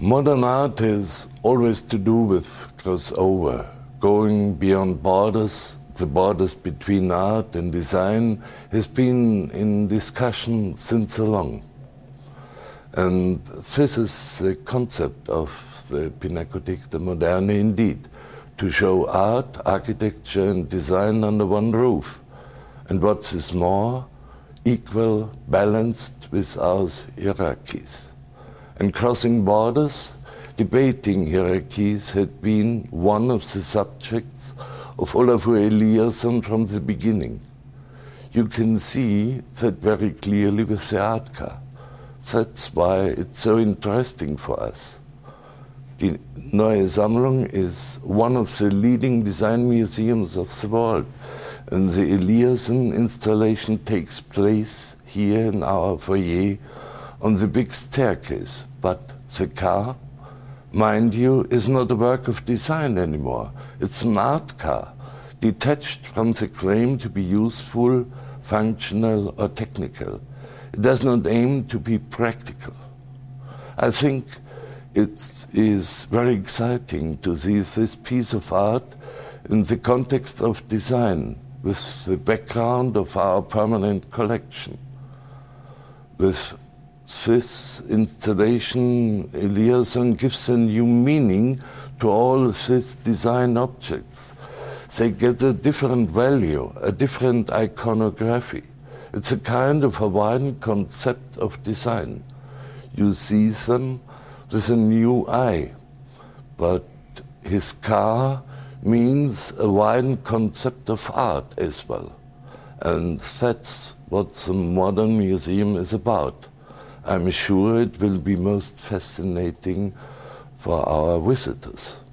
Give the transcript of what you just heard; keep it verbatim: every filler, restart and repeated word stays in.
Modern art has always to do with crossover, going beyond borders. The borders between art and design has been in discussion since long. And this is the concept of the Pinakothek der Moderne indeed, to show art, architecture and design under one roof. And what is more, equal, balanced without hierarchies. And crossing borders, debating hierarchies had been one of the subjects of Olafur Eliasson from the beginning. You can see that very clearly with the art car. That's why it's so interesting for us. Die Neue Sammlung is one of the leading design museums of the world, and the Eliasson installation takes place here in our foyer on the big staircase. But the car, mind you, is not a work of design anymore. It's an art car, detached from the claim to be useful, functional or technical. It does not aim to be practical. I think it is very exciting to see this piece of art in the context of design, with the background of our permanent collection. With this installation, Eliasson gives a new meaning to all of these design objects. They get a different value, a different iconography. It's a kind of a widened concept of design. You see them with a new eye, but his car means a widened concept of art as well. And that's what the modern museum is about. I'm sure it will be most fascinating for our visitors.